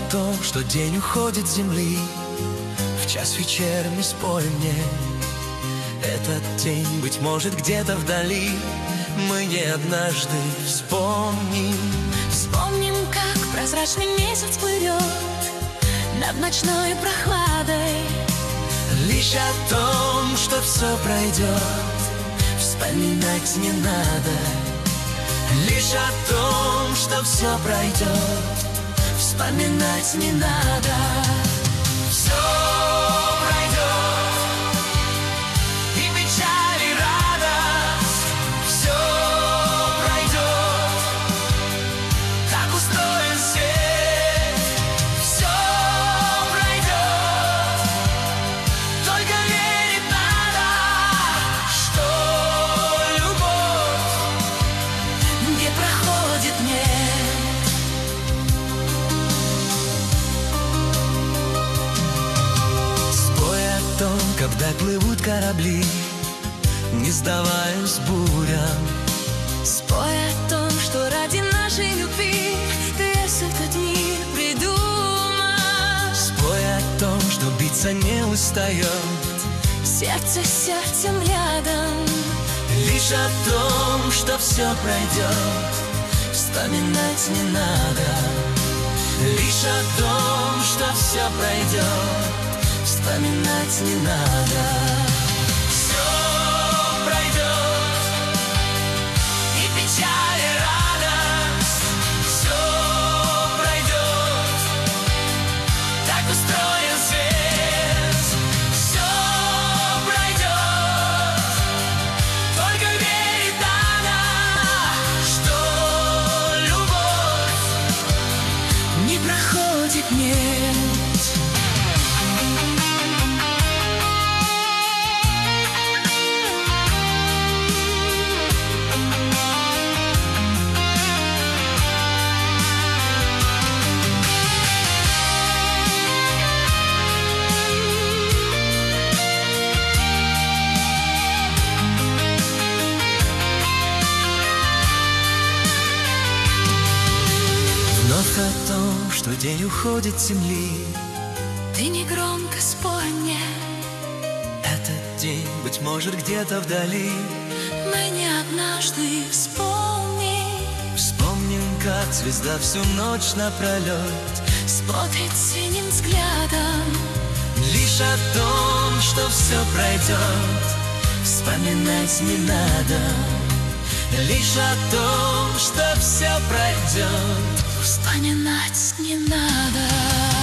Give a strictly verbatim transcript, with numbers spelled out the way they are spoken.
о том, что день уходит с земли, в час вечерний спой мне. Этот день, быть может, где-то вдали мы не однажды вспомним. Вспомним, как прозрачный месяц плывет над ночной прохладой. Лишь о том, что все пройдет, вспоминать не надо. Лишь о том, что все пройдет, вспоминать не надо. Все пройдет, и печаль, и радость. Все пройдет, так устроен свет. Все пройдет, только верить надо, что любовь не проходит мне. Когда плывут корабли, не сдаваясь бурям. Спой о том, что ради нашей любви ты весь этот мир придумал. Спой о том, что биться не устает сердце с сердцем рядом. Лишь о том, что все пройдет, вспоминать не надо. Лишь о том, что все пройдет, вспоминать не надо. Все пройдет, и печаль, и радость. Все пройдет, так устроен свет. Все пройдет, только верить надо, что любовь не проходит, нет. О том, что день уходит с земли, ты негромко спой мне. Этот день, быть может, где-то вдали мы не однажды вспомним. Вспомним, как звезда всю ночь напролет смотрит синим взглядом. Лишь о том, что все пройдет, вспоминать не надо. Лишь о том, что все пройдет, вспоминать не надо.